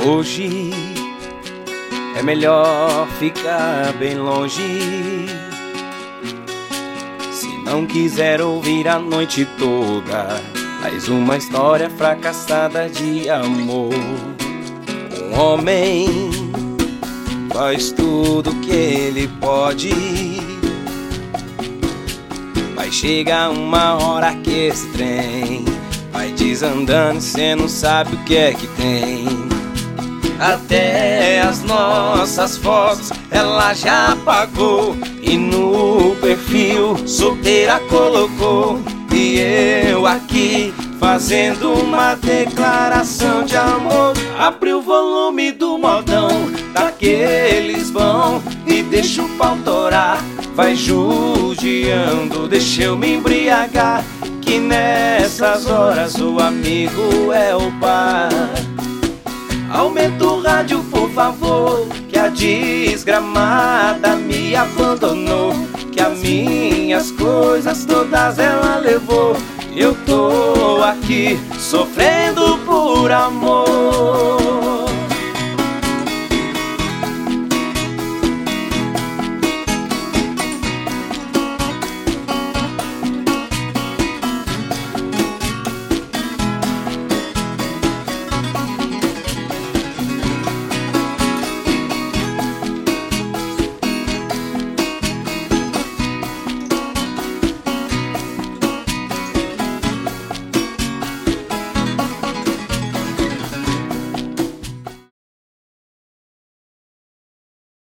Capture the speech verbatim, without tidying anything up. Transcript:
Hoje é melhor ficar bem longe. Se não quiser ouvir a noite toda mais uma história fracassada de amor. Um homem faz tudo que ele pode, mas chega uma hora que esse trem vai desandando e cê não sabe o que é que tem. Até as nossas fotos ela já apagou e no perfil solteira colocou. E eu aqui fazendo uma declaração de amor. Abri o volume do modão daqueles vão e deixa o pau torar. Vai judiando, deixa eu me embriagar, que nessas horas o amigo é o par. Aumenta o rádio, por favor, que a desgramada me abandonou, que as minhas coisas todas ela levou. Eu tô aqui sofrendo por amor.